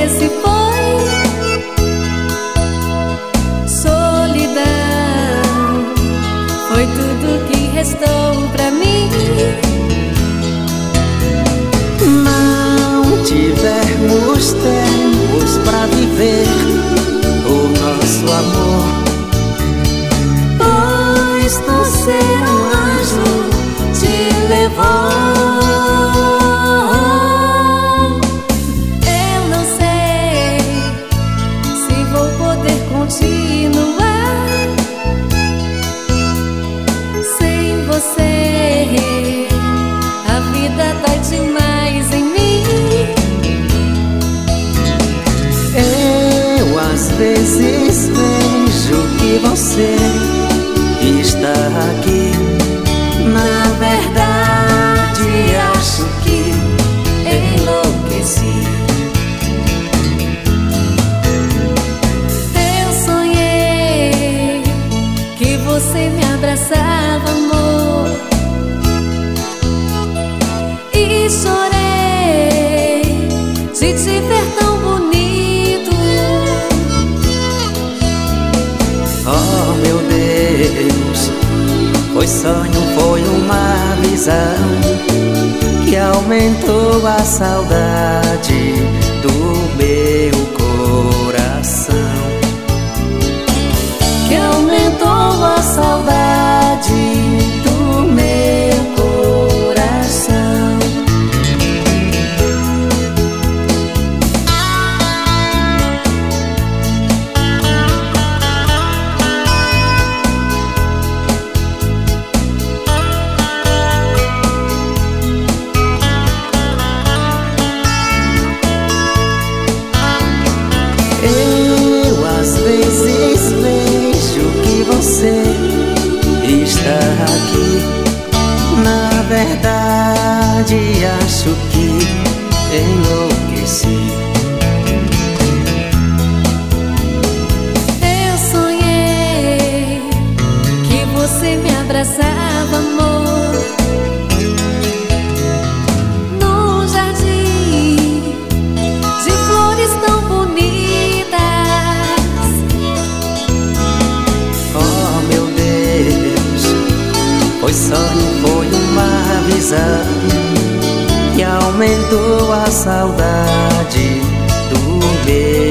se foi. Solidão foi tudo que restou pra mim. Não tivemos tempos pra viver o nosso amor, pois não ser um anjo te levou. Eu não sei se vou poder continuar sem você. A vida dói demais em mim. eu às vezes vejo que você está aqui. Na verdade, acho que enlouqueci. Eu sonhei que você me abraçava, amor, e chorei de te ver tão bonito. Oh meu Deus, foi sonho, foi uma visão que aumentou a saudade do meu coração. Que aumentou a saudade do meu coração. Eu às vezes vejo que você está aqui. Na verdade, acho que enlouqueci. Eu sonhei que você me abraçava, amor, num jardim de flores tão bonitas. Oh meu Deus, foi sonho, foi uma visão que aumentou a saudade do meu